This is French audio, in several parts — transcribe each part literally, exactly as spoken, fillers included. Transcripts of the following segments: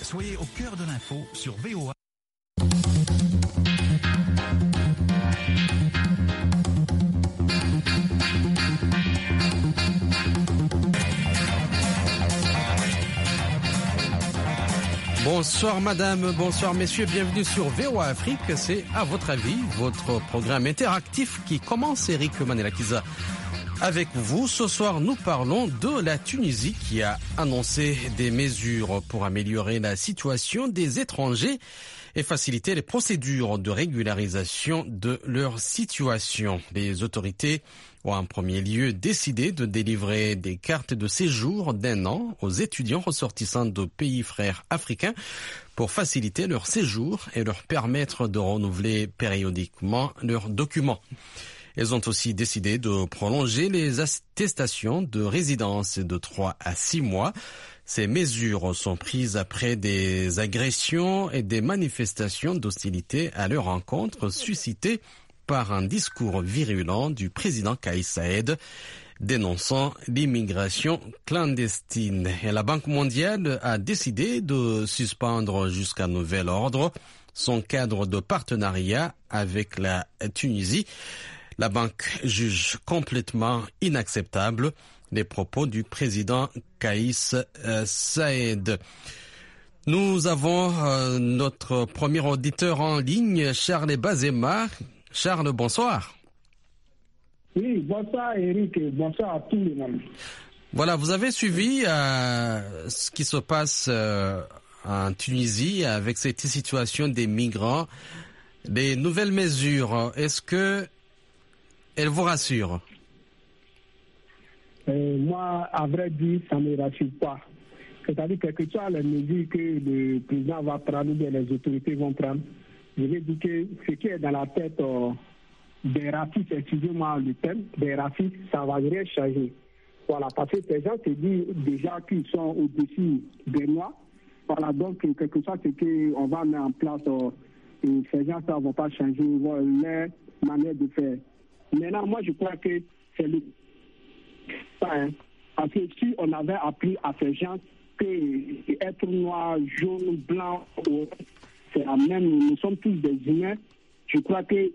Soyez au cœur de l'info sur V O A. Bonsoir madame, bonsoir messieurs, bienvenue sur V O A Afrique. C'est à votre avis, votre programme interactif qui commence. Eric Manelakiza avec vous. Ce soir, nous parlons de la Tunisie qui a annoncé des mesures pour améliorer la situation des étrangers et faciliter les procédures de régularisation de leur situation. Les autorités ont en premier lieu décidé de délivrer des cartes de séjour d'un an aux étudiants ressortissants de pays frères africains pour faciliter leur séjour et leur permettre de renouveler périodiquement leurs documents. Elles ont aussi décidé de prolonger les attestations de résidence de trois à six mois. Ces mesures sont prises après des agressions et des manifestations d'hostilité à leur encontre suscitées par un discours virulent du président Kais Saied dénonçant l'immigration clandestine. Et la Banque mondiale a décidé de suspendre jusqu'à nouvel ordre son cadre de partenariat avec la Tunisie. La banque juge complètement inacceptable les propos du président Kais Saied. Nous avons euh, notre premier auditeur en ligne, Charles Bazema. Charles, bonsoir. Oui, bonsoir Eric, bonsoir à tout le monde. Voilà, vous avez suivi euh, ce qui se passe euh, en Tunisie avec cette situation des migrants. Les nouvelles mesures, est-ce que elles vous rassurent? euh, Moi, à vrai dire, ça ne me rassure pas. C'est-à-dire que quelles que soient les mesures que le président va prendre, ou les autorités vont prendre, je vais dire que ce qui est dans la tête euh, des racistes, excusez-moi le terme, des racistes, ça ne va rien changer. Voilà, parce que ces gens se disent déjà qu'ils sont au-dessus des Noirs. Voilà, donc, quel que soit ce qu'on va mettre en place, euh, et ces gens, ça ne va pas changer leur manière de faire. Maintenant, moi, je crois que c'est le... Hein, parce que si on avait appris à ces gens que être noir, jaune, blanc, c'est la même, nous sommes tous des humains, je crois que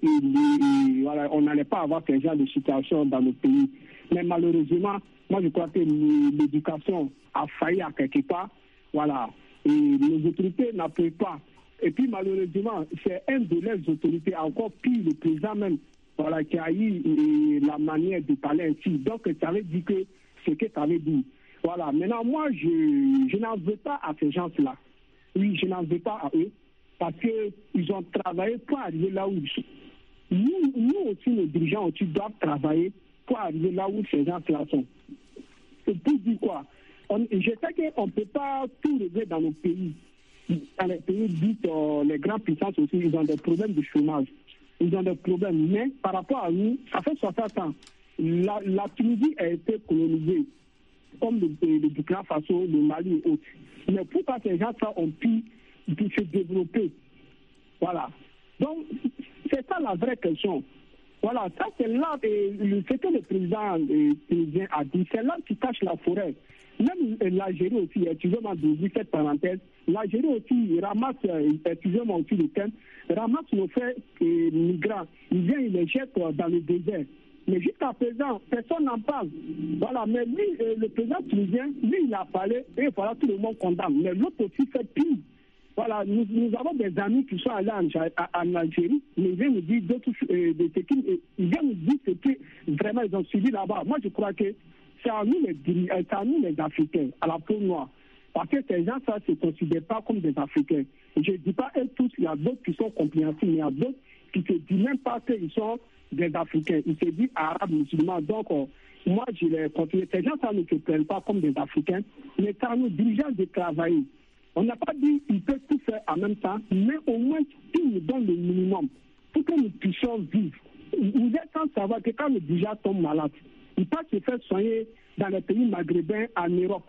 voilà, on n'allait pas avoir ce genre de situation dans nos pays. Mais malheureusement, moi je crois que l'éducation a failli à quelque part. Voilà. Et les autorités n'appuient pas. Et puis malheureusement, c'est un de leurs autorités, encore pire, le président même, voilà, qui a eu la manière de parler ainsi. Donc ça veut dire que ce que ça veut dire. Voilà. Maintenant, moi, je, je n'en veux pas à ces gens-là. Oui, je n'en veux pas à eux. Parce qu'ils ont travaillé pour arriver là où ils sont. Nous, nous aussi, nos dirigeants aussi doivent travailler pour arriver là où ces gens-là sont. C'est pour dire quoi? On, je sais qu'on ne peut pas tout régler dans nos pays. Dans les pays dits, euh, les grandes puissances aussi, ils ont des problèmes de chômage. Ils ont des problèmes. Mais par rapport à nous, ça fait soixante ans. La, la Tunisie a été colonisée, comme le, le Burkina Faso, le Mali et autres. Mais pourquoi ces gens-là ont pu de se développer? Voilà. Donc, c'est ça la vraie question. Voilà, ça c'est là, et ce que le président tunisien a dit, c'est là qui cache la forêt. Même l'Algérie aussi, excusez-moi de dire cette parenthèse, l'Algérie aussi ramasse, excusez-moi aussi le thème, ramasse nos faits et migrants. Il vient, il les jette dans le désert. Mais jusqu'à présent, personne n'en parle. Voilà, mais lui, le président tunisien, lui, il a parlé, et voilà, tout le monde condamne. Mais l'autre aussi fait pire. Voilà, nous, nous avons des amis qui sont allés en, en Algérie, mais ils viennent nous dire d'autres euh, de ce qu'ils ils viennent nous dire ce que vraiment ils ont suivi là-bas. Moi, je crois que c'est à nous les, c'est à nous les Africains, à la peau noire. Parce que ces gens, ça, ne se considèrent pas comme des Africains. Et je ne dis pas eux tous, il y a d'autres qui sont compréhensifs, mais il y a d'autres qui ne se disent même pas qu'ils sont des Africains. Ils se disent arabes, musulmans. Donc, euh, moi, je les continue. Ces gens, ça ne se prennent pas comme des Africains, mais c'est à nous dirigeants de travailler. On n'a pas dit qu'ils peuvent tout faire en même temps, mais au moins qu'ils nous donnent le minimum pour que nous puissions vivre. Vous êtes sans savoir que quand les dirigeants tombent malades, ils peuvent se faire soigner dans les pays maghrébins, en Europe.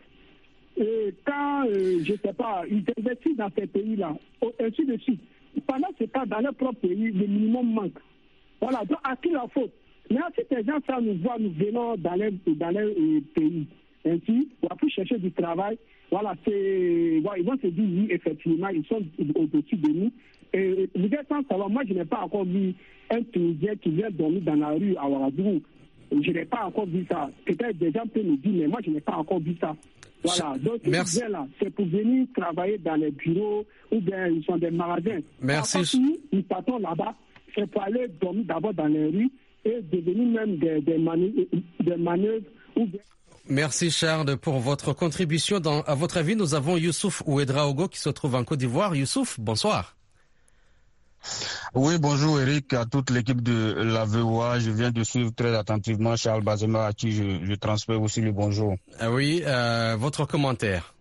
Et quand, euh, je ne sais pas, ils investissent dans ces pays-là, ainsi de suite. Pendant ce temps, dans leur propre pays, le minimum manque. Voilà, donc à qui la faute? Mais si ces gens ça nous voient, nous venons dans leur, dans leur euh, pays, ainsi, on va plus chercher du travail. voilà, c'est, voilà, ils vont se dire, oui, effectivement, ils sont au-dessus de nous. Et vous êtes sans savoir, moi, je n'ai pas encore vu un Tunisien qui vient dormir dans la rue à Ouagadougou. Je n'ai pas encore vu ça. Peut-être des gens peuvent me dire, mais moi, je n'ai pas encore vu ça. Voilà, donc Merci. Ils là, c'est pour venir travailler dans les bureaux ou bien ils sont des magasins. Merci. Après, nous, nous partons là-bas, c'est pour aller dormir d'abord dans les rues et devenir même des, des, manœuvres, des manœuvres ou bien... Merci Charles pour votre contribution. Dans, à votre avis, nous avons Youssouf Ouedraogo qui se trouve en Côte d'Ivoire. Youssouf, bonsoir. Oui, bonjour Eric, à toute l'équipe de la V O A. Je viens de suivre très attentivement Charles Bazema à qui je, je transmets aussi le bonjour. Ah oui, euh, votre commentaire.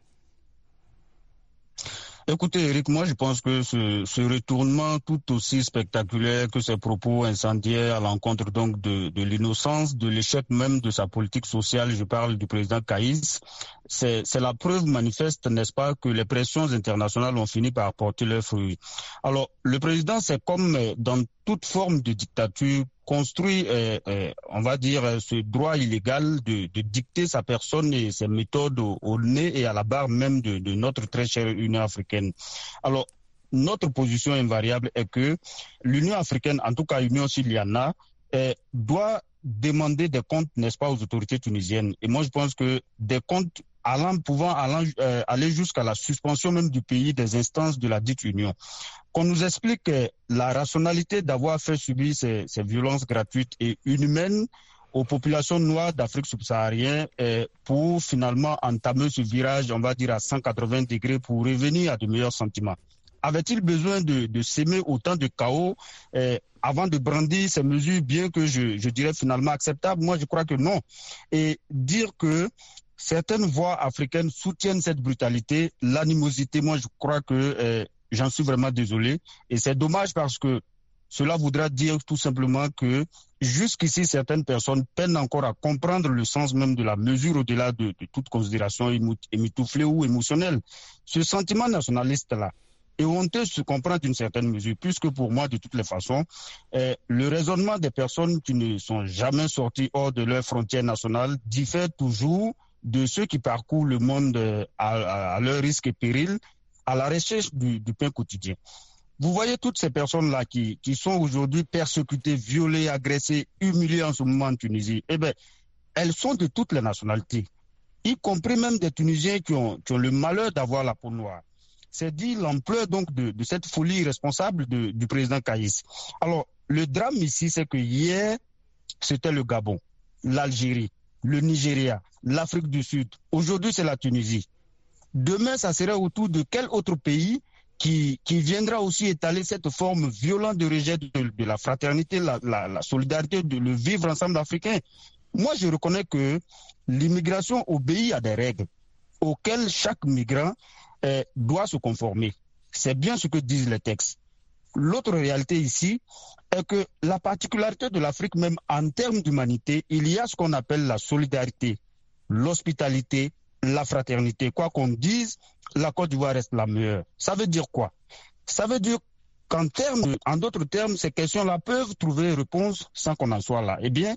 Écoutez Eric, moi je pense que ce, ce retournement tout aussi spectaculaire que ces propos incendiaires à l'encontre donc de, de l'innocence, de l'échec même de sa politique sociale, je parle du président Kaïs, c'est, c'est la preuve manifeste, n'est-ce pas, que les pressions internationales ont fini par porter leurs fruits. Alors le président, c'est comme dans toute forme de dictature, construit, euh, euh, on va dire, ce droit illégal de, de dicter sa personne et ses méthodes au, au nez et à la barre même de, de notre très chère Union africaine. Alors, notre position invariable est que l'Union africaine, en tout cas l'Union s'il y en a, euh, doit demander des comptes, n'est-ce pas, aux autorités tunisiennes. Et moi, je pense que des comptes allant, pouvant allant, euh, aller jusqu'à la suspension même du pays des instances de la dite Union. Qu'on nous explique euh, la rationalité d'avoir fait subir ces, ces violences gratuites et inhumaines aux populations noires d'Afrique subsaharienne euh, pour finalement entamer ce virage, on va dire, à cent quatre-vingts degrés pour revenir à de meilleurs sentiments. Avait-il besoin de, de s'aimer autant de chaos euh, avant de brandir ces mesures, bien que je, je dirais finalement acceptables? Moi, je crois que non. Et dire que certaines voix africaines soutiennent cette brutalité, l'animosité, moi je crois que euh, j'en suis vraiment désolé. Et c'est dommage parce que cela voudra dire tout simplement que jusqu'ici, certaines personnes peinent encore à comprendre le sens même de la mesure au-delà de, de toute considération émitouflée ou émotionnelle. Ce sentiment nationaliste-là est honteux se comprend d'une certaine mesure, puisque pour moi, de toutes les façons, euh, le raisonnement des personnes qui ne sont jamais sorties hors de leurs frontières nationales diffère toujours de ceux qui parcourent le monde à, à, à leur risque et péril, à la recherche du, du pain quotidien. Vous voyez toutes ces personnes-là qui, qui sont aujourd'hui persécutées, violées, agressées, humiliées en ce moment en Tunisie, eh bien, elles sont de toutes les nationalités, y compris même des Tunisiens qui ont, qui ont le malheur d'avoir la peau noire. C'est dit l'ampleur donc de, de cette folie irresponsable de, du président Kaïs. Alors, le drame ici, c'est que hier, c'était le Gabon, l'Algérie, le Nigeria, l'Afrique du Sud. Aujourd'hui, c'est la Tunisie. Demain, ça serait autour de quel autre pays qui, qui viendra aussi étaler cette forme violente de rejet de, de la fraternité, la, la, la solidarité, de le vivre ensemble africain. Moi, je reconnais que l'immigration obéit à des règles auxquelles chaque migrant eh, doit se conformer. C'est bien ce que disent les textes. L'autre réalité ici est que la particularité de l'Afrique, même en termes d'humanité, il y a ce qu'on appelle la solidarité, l'hospitalité, la fraternité. Quoi qu'on dise, la Côte d'Ivoire reste la meilleure. Ça veut dire quoi? Ça veut dire qu'en termes, en d'autres termes, ces questions-là peuvent trouver réponse sans qu'on en soit là. Eh bien,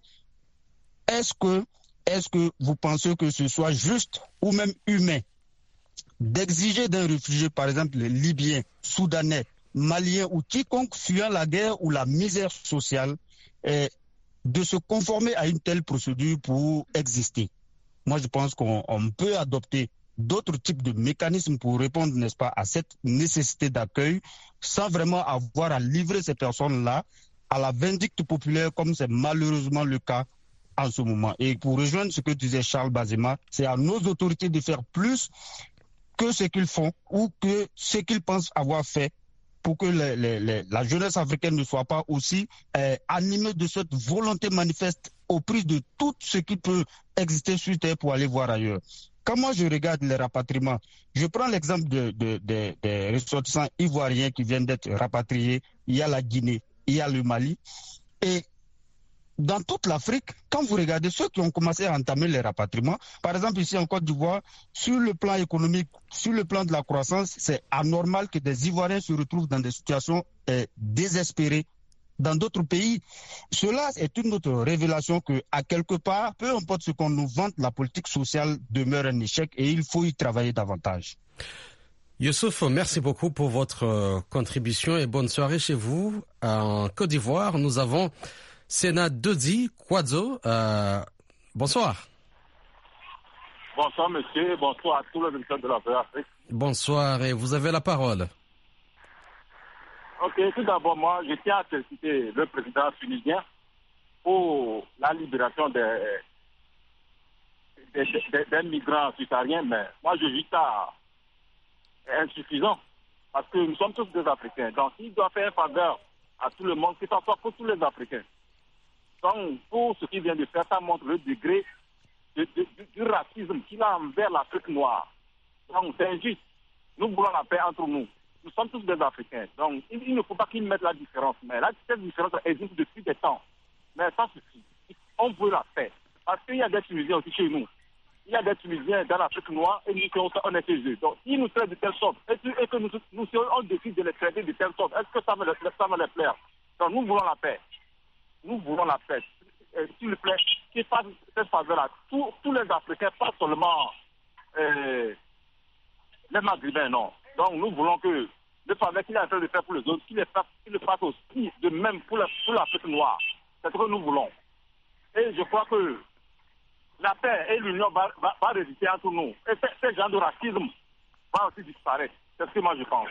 est-ce que, est-ce que vous pensez que ce soit juste ou même humain d'exiger d'un réfugié, par exemple les Libyens, Soudanais, Maliens ou quiconque fuyant la guerre ou la misère sociale, eh, de se conformer à une telle procédure pour exister? Moi, je pense qu'on on peut adopter d'autres types de mécanismes pour répondre, n'est-ce pas, à cette nécessité d'accueil, sans vraiment avoir à livrer ces personnes-là à la vindicte populaire, comme c'est malheureusement le cas en ce moment. Et pour rejoindre ce que disait Charles Bazema, c'est à nos autorités de faire plus que ce qu'ils font ou que ce qu'ils pensent avoir fait pour que les, les, les, la jeunesse africaine ne soit pas aussi euh, animée de cette volonté manifeste au prix de tout ce qui peut exister sur Terre pour aller voir ailleurs. Quand moi je regarde les rapatriements, je prends l'exemple de, de, de, des ressortissants ivoiriens qui viennent d'être rapatriés. Il y a la Guinée, il y a le Mali. Et dans toute l'Afrique, quand vous regardez ceux qui ont commencé à entamer les rapatriements, par exemple ici en Côte d'Ivoire, sur le plan économique, sur le plan de la croissance, c'est anormal que des Ivoiriens se retrouvent dans des situations eh, désespérées dans d'autres pays. Cela est une autre révélation que, à quelque part, peu importe ce qu'on nous vante, la politique sociale demeure un échec et il faut y travailler davantage. Youssouf, merci beaucoup pour votre contribution et bonne soirée chez vous. En Côte d'Ivoire, nous avons Sénat Dodi Kouadzo. Euh, bonsoir. Bonsoir monsieur, bonsoir à tous les auditeurs de la V O A Afrique. Bonsoir et vous avez la parole. Ok, tout d'abord, moi, je tiens à féliciter le président tunisien pour la libération des, des, des, des migrants subsahariens, mais moi, je juge ça insuffisant parce que nous sommes tous des Africains. Donc, il doit faire faveur à tout le monde, que ce soit pour tous les Africains. Donc, pour ce qu'il vient de faire, ça montre le degré de, de, de, du racisme qu'il a envers l'Afrique noire. Donc, c'est injuste. Nous voulons la paix entre nous. Nous sommes tous des Africains. Donc, il, il ne faut pas qu'ils mettent la différence. Mais là, cette différence existe depuis des temps. Mais ça suffit. On veut la paix. Parce qu'il y a des Tunisiens aussi chez nous. Il y a des Tunisiens dans l'Afrique noire et nous, on est chez eux. Donc, s'ils nous traitent de telle sorte et que nous, nous on décide de les traiter de telle sorte, est-ce que ça va, ça va les plaire? Donc, nous voulons la paix. Nous voulons la paix. S'il vous plaît, qu'ils fassent cette faveur-là. Tous, tous les Africains, pas seulement euh, les Maghrébins, non. Donc nous voulons que le faveur qu'il est en train de faire pour les autres, qu'il le fasse, qu'il le fasse aussi de même pour, la, pour l'Afrique noire. C'est ce que nous voulons. Et je crois que la paix et l'union va, va, va résister entre nous. Et ce, ce genre de racisme va aussi disparaître. C'est ce que moi je pense.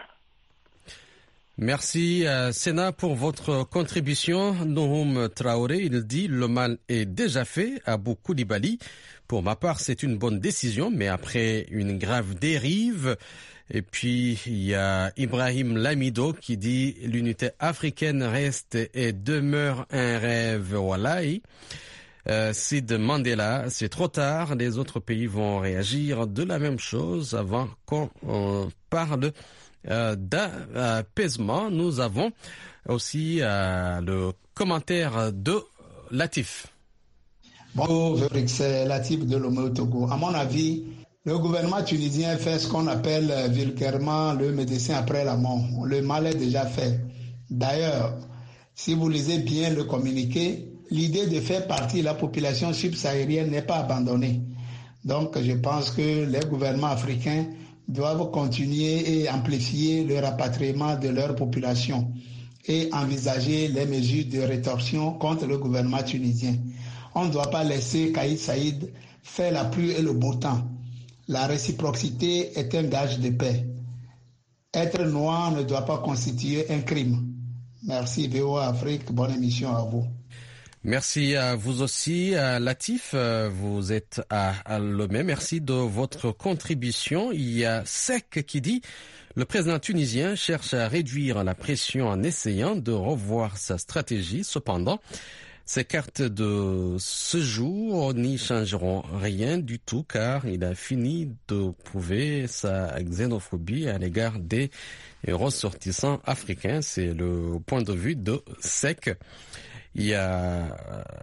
Merci euh, Sénat pour votre contribution. Nouhoum Traoré, il dit le mal est déjà fait à Abou Koulibaly. Pour ma part, c'est une bonne décision, mais après une grave dérive. Et puis, il y a Ibrahim Lamido qui dit l'unité africaine reste et demeure un rêve. Wallahi. Euh, Sid Mandela, c'est trop tard. Les autres pays vont réagir de la même chose avant qu'on euh, parle euh, d'apaisement. Nous avons aussi euh, le commentaire de Latif. Bonjour, c'est Latif de Lomé au Togo. À mon avis, le gouvernement tunisien fait ce qu'on appelle vulgairement le médecin après la mort. Le mal est déjà fait. D'ailleurs, si vous lisez bien le communiqué, l'idée de faire partie de la population subsaharienne n'est pas abandonnée. Donc, je pense que les gouvernements africains doivent continuer et amplifier le rapatriement de leur population et envisager les mesures de rétorsion contre le gouvernement tunisien. On ne doit pas laisser Kais Saïd faire la pluie et le beau temps. La réciprocité est un gage de paix. Être noir ne doit pas constituer un crime. Merci V O A Afrique, bonne émission à vous. Merci à vous aussi, Latif. Vous êtes à Lomé. Merci de votre contribution. Il y a Sec qui dit le président tunisien cherche à réduire la pression en essayant de revoir sa stratégie. Cependant, ces cartes de séjour n'y changeront rien du tout car il a fini de prouver sa xénophobie à l'égard des ressortissants africains. C'est le point de vue de Sec. Il y a,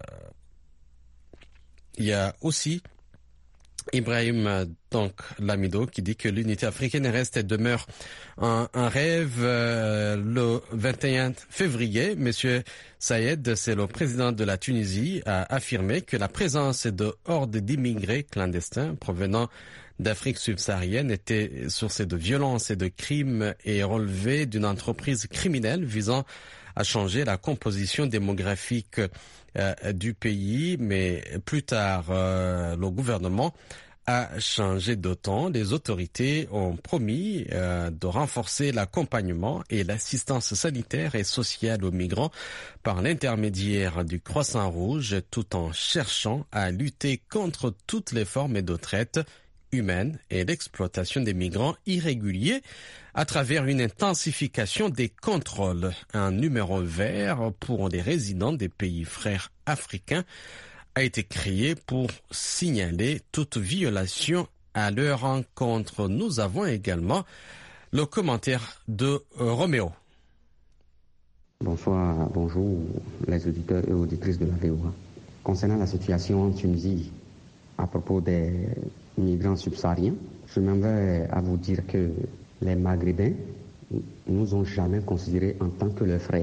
il y a aussi Ibrahim donc Lamido qui dit que l'unité africaine reste et demeure un, un rêve. Euh, le vingt et un février, Monsieur Saïed, c'est le président de la Tunisie, a affirmé que la présence de hordes d'immigrés clandestins provenant d'Afrique subsaharienne était source de violences et de crimes et relevée d'une entreprise criminelle visant à changer la composition démographique euh, du pays, mais plus tard, euh, le gouvernement a changé de ton. Les autorités ont promis euh, de renforcer l'accompagnement et l'assistance sanitaire et sociale aux migrants par l'intermédiaire du Croissant Rouge, tout en cherchant à lutter contre toutes les formes de traite humaine et l'exploitation des migrants irréguliers à travers une intensification des contrôles. Un numéro vert pour les résidents des pays frères africains a été créé pour signaler toute violation à leur encontre. Nous avons également le commentaire de Roméo. Bonsoir, bonjour les auditeurs et auditrices de la V O A. Concernant la situation en Tunisie à propos des migrants subsahariens, je m'en vais à vous dire que les Maghrébins nous ont jamais considérés en tant que leurs frères.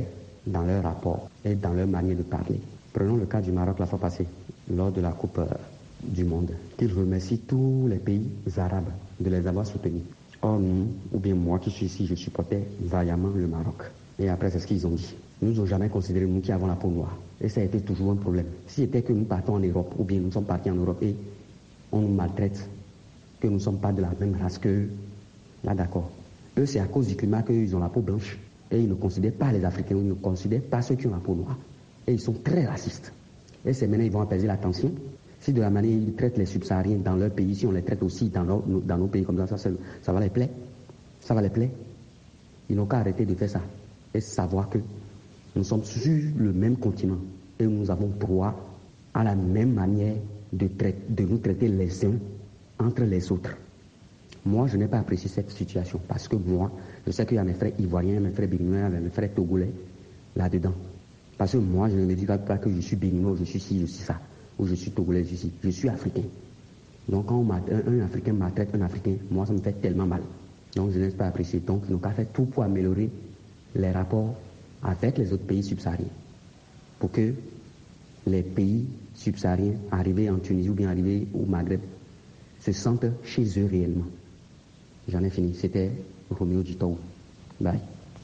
dans leur rapport et dans leur manière de parler. Prenons le cas du Maroc la fois passée, lors de la Coupe euh, du Monde, qu'ils remercient tous les pays arabes de les avoir soutenus. Or, nous, ou bien moi qui suis ici, je supportais vaillamment le Maroc. Et après, c'est ce qu'ils ont dit. Nous n'ont jamais considéré, nous qui avons la peau noire. Et ça a été toujours un problème. Si c'était que nous partons en Europe, ou bien nous sommes partis en Europe et on nous maltraite, que nous ne sommes pas de la même race qu'eux, là d'accord. Eux, c'est à cause du climat qu'ils ont la peau blanche. Et ils ne considèrent pas les Africains, ils ne considèrent pas ceux qui ont la peau noire. Et ils sont très racistes. Et c'est maintenant ils vont apaiser la tension. Si de la manière ils traitent les subsahariens dans leur pays, si on les traite aussi dans nos, dans nos pays comme ça, ça, ça va les plaire. Ça va les plaire. Ils n'ont qu'à arrêter de faire ça. Et savoir que nous sommes sur le même continent. Et nous avons droit à la même manière de, traiter, de nous traiter les uns entre les autres. Moi, je n'ai pas apprécié cette situation parce que moi, je sais qu'il y a mes frères ivoiriens, mes frères béninois, mes frères togolais là-dedans. Parce que moi, je ne me dis pas que je suis béninois, je suis ci, je suis ça, ou je suis togolais, je suis ci. Je suis africain. Donc, quand on un, un Africain maltraite un Africain, moi, ça me fait tellement mal. Donc, je n'ai pas apprécié. Donc, ils n'ont qu'à faire tout pour améliorer les rapports avec les autres pays subsahariens. Pour que les pays subsahariens arrivés en Tunisie ou bien arrivés au Maghreb se sentent chez eux réellement. J'en ai fini. C'était Roméo Dutou. Bye.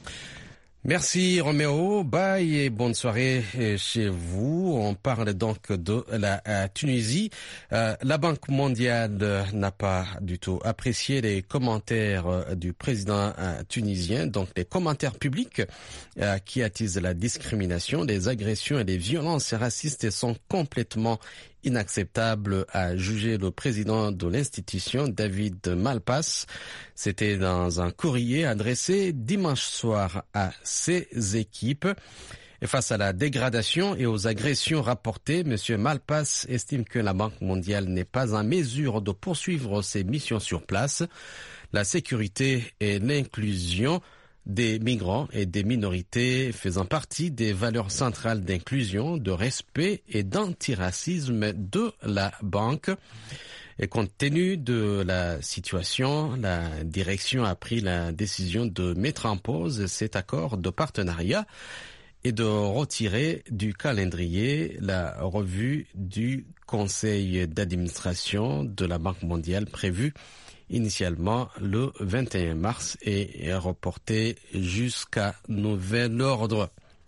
Merci Roméo, bye et bonne soirée chez vous. On parle donc de la Tunisie. Euh, la Banque mondiale n'a pas du tout apprécié les commentaires du président euh, tunisien, donc les commentaires publics euh, qui attisent la discrimination, les agressions et les violences racistes sont complètement inacceptable, à juger le président de l'institution, David Malpass. C'était dans un courrier adressé dimanche soir à ses équipes. Et face à la dégradation et aux agressions rapportées, M. Malpass estime que la Banque mondiale n'est pas en mesure de poursuivre ses missions sur place. La sécurité et l'inclusion des migrants et des minorités faisant partie des valeurs centrales d'inclusion, de respect et d'antiracisme de la banque. Et compte tenu de la situation, la direction a pris la décision de mettre en pause cet accord de partenariat et de retirer du calendrier la revue du conseil d'administration de la Banque mondiale prévue initialement le vingt et un mars et est reporté jusqu'à nouvel ordre.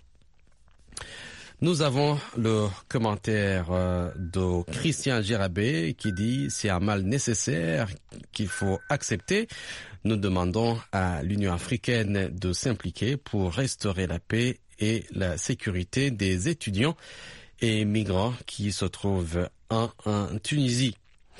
Nous avons le commentaire de Christian Girabé qui dit « C'est un mal nécessaire qu'il faut accepter. Nous demandons à l'Union africaine de s'impliquer pour restaurer la paix et la sécurité des étudiants et migrants qui se trouvent en, en Tunisie. »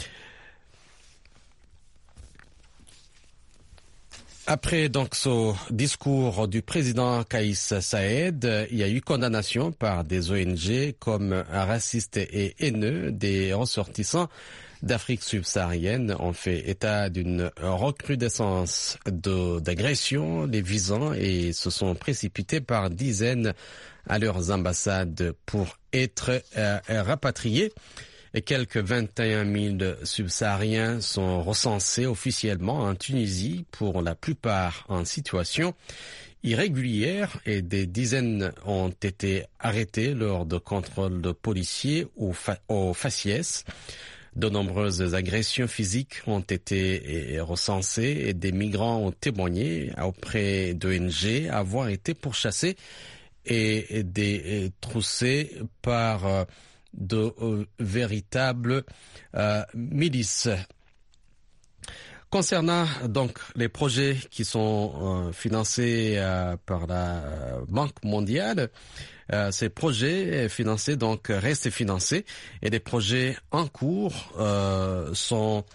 Après donc ce discours du président Kaïs Saïed, il y a eu condamnation par des O N G comme racistes et haineux. Des ressortissants d'Afrique subsaharienne ont fait état d'une recrudescence de, d'agressions les visant et se sont précipités par dizaines à leurs ambassades pour être euh, rapatriés. Et quelques vingt et un mille subsahariens sont recensés officiellement en Tunisie, pour la plupart en situation irrégulière, et des dizaines ont été arrêtés lors de contrôles de policiers au, fa- au faciès. De nombreuses agressions physiques ont été recensées et des migrants ont témoigné auprès d'O N G avoir été pourchassés et détroussés par de euh, véritables euh, milices. Concernant donc les projets qui sont euh, financés euh, par la Banque mondiale, euh, ces projets financés donc restent financés et les projets en cours euh, sont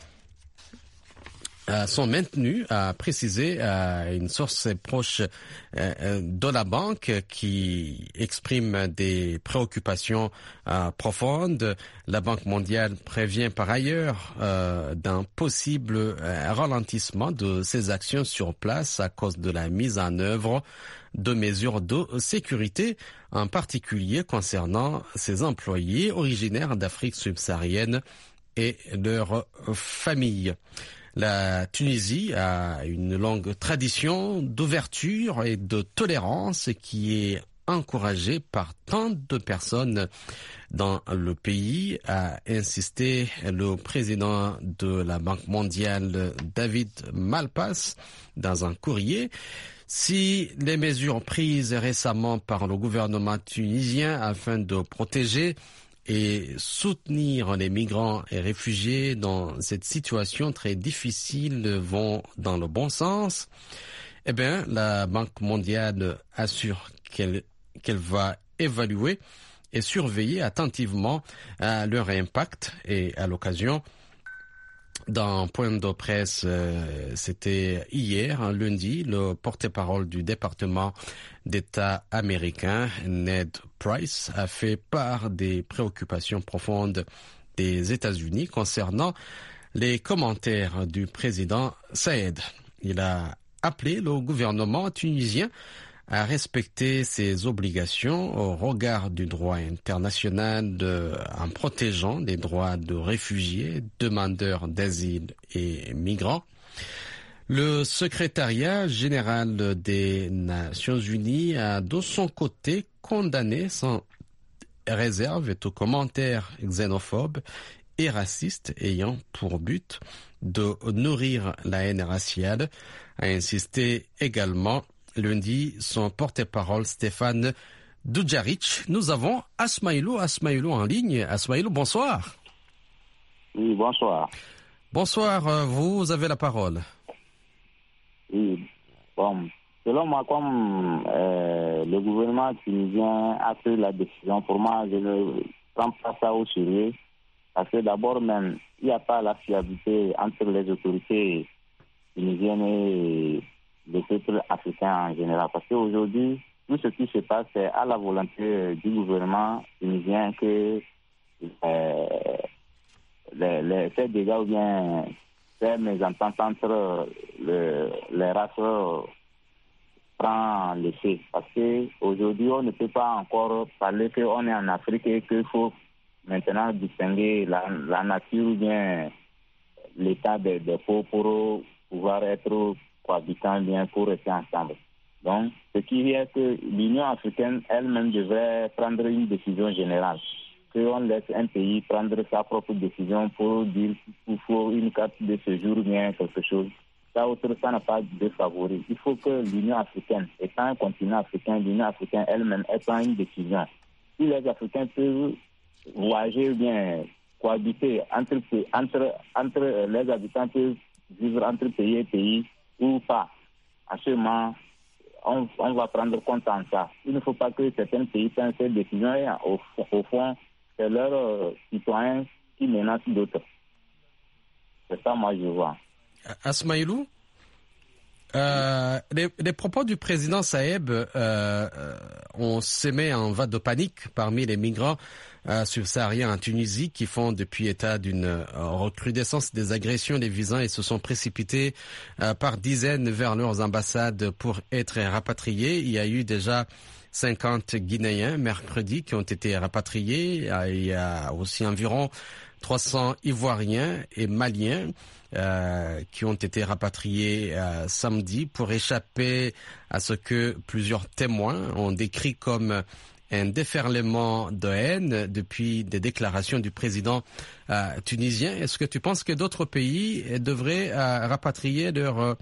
sont maintenus, à préciser à une source proche de la banque qui exprime des préoccupations profondes. La Banque mondiale prévient par ailleurs d'un possible ralentissement de ses actions sur place à cause de la mise en œuvre de mesures de sécurité, en particulier concernant ses employés originaires d'Afrique subsaharienne et leurs familles. La Tunisie a une longue tradition d'ouverture et de tolérance qui est encouragé par tant de personnes dans le pays, a insisté le président de la Banque mondiale, David Malpass, dans un courrier. Si les mesures prises récemment par le gouvernement tunisien afin de protéger et soutenir les migrants et réfugiés dans cette situation très difficile vont dans le bon sens, eh bien, la Banque mondiale assure qu'elle qu'elle va évaluer et surveiller attentivement euh, leur impact. Et à l'occasion, dans un point de presse, euh, c'était hier, hein, lundi, le porte-parole du département d'État américain, Ned Price, a fait part des préoccupations profondes des États-Unis concernant les commentaires du président Saïed. Il a appelé le gouvernement tunisien à respecter ses obligations au regard du droit international de, en protégeant les droits de réfugiés, demandeurs d'asile et migrants. Le secrétariat général des Nations Unies a de son côté condamné sans réserve tout commentaire xénophobe et raciste ayant pour but de nourrir la haine raciale, a insisté également lundi son porte-parole Stéphane Dujarric. Nous avons Asmaïlou, Asmaïlou en ligne. Asmaïlou, bonsoir. Oui, bonsoir. Bonsoir, vous avez la parole. Oui, bon, selon moi, comme euh, le gouvernement tunisien a pris la décision, pour moi, je ne prends pas ça au sérieux, parce que d'abord même, il n'y a pas la fiabilité entre les autorités tunisiennes et le peuple africain en général. Parce qu'aujourd'hui, tout ce qui se passe, c'est à la volonté du gouvernement tunisien que euh, les, les, ces dégâts ou bien ces mésententes entre le, les races prend l'effet. Parce qu'aujourd'hui, on ne peut pas encore parler qu'on est en Afrique et qu'il faut maintenant distinguer la, la nature ou bien l'état des, des peaux pour pouvoir être cohabitant bien pour rester ensemble. Donc, ce qui est que l'Union africaine elle-même devrait prendre une décision générale. Qu'on laisse un pays prendre sa propre décision pour dire qu'il faut une carte de séjour ou bien quelque chose. Ça, autre, ça n'a pas de favori. Il faut que l'Union africaine, étant un continent africain, l'Union africaine elle-même, elle prend une décision. Si les Africains peuvent voyager ou bien cohabiter entre, entre, entre les habitants, peuvent vivre entre pays et pays, ou pas. En ce moment, on, on va prendre compte en ça. Il ne faut pas que certains pays prennent ces décisions et au, au fond, c'est leurs euh, citoyens qui menacent d'autres. C'est ça, moi, je vois. Asmaïlou, euh, les, les propos du président Saïed euh, ont semé un vent de panique parmi les migrants euh, subsahariens en Tunisie qui font depuis état d'une euh, recrudescence des agressions des visants et se sont précipités euh, par dizaines vers leurs ambassades pour être rapatriés. Il y a eu déjà cinquante Guinéens mercredi qui ont été rapatriés. Il y a aussi environ trois cents Ivoiriens et Maliens euh, qui ont été rapatriés euh, samedi pour échapper à ce que plusieurs témoins ont décrit comme un déferlement de haine depuis des déclarations du président euh, tunisien. Est-ce que tu penses que d'autres pays devraient euh, rapatrier leurs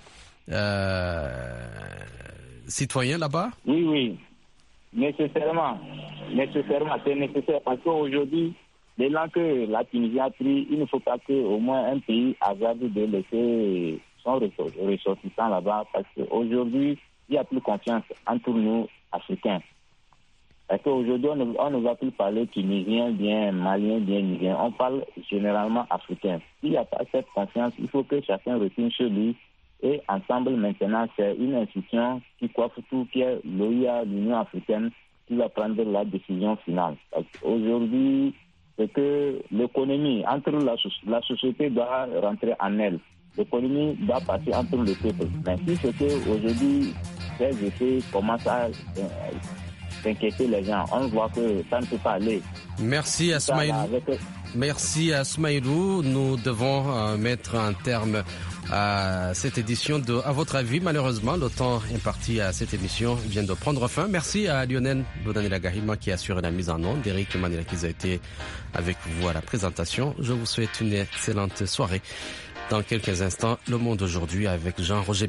euh, citoyens là-bas? Oui, oui, nécessairement. Nécessairement, c'est nécessaire parce qu'aujourd'hui, l'élan que la Tunisie a pris, il ne faut pas qu'au moins un pays hasarde de laisser son ressortissant là-bas parce qu'aujourd'hui, il n'y a plus confiance entre nous, Africains. Parce qu'aujourd'hui, on ne, on ne va plus parler tunisien, bien malien, bien nigérien. On parle généralement africain. S'il n'y a pas cette confiance, il faut que chacun retourne chez lui. Et ensemble, maintenant, c'est une institution qui coiffe tout, qui est l'O I A, l'Union africaine, qui va prendre la décision finale. Parce qu'aujourd'hui, c'est que l'économie, entre la, la société doit rentrer en elle. L'économie doit passer entre le peuple. Mais si c'est qu'aujourd'hui, ces effets commencent à euh, inquiéter les gens, on voit que ça ne peut pas aller. Merci Asmaïlou. Avec... Merci Asmaïlou. Nous devons euh, mettre un terme à cette édition de À votre avis. Malheureusement, le temps imparti à cette émission vient de prendre fin. Merci à Lionel Bodanila Gahima qui a assuré la mise en onde, Eric Manila qui a été avec vous à la présentation. Je vous souhaite une excellente soirée. Dans quelques instants, Le Monde aujourd'hui avec Jean-Roger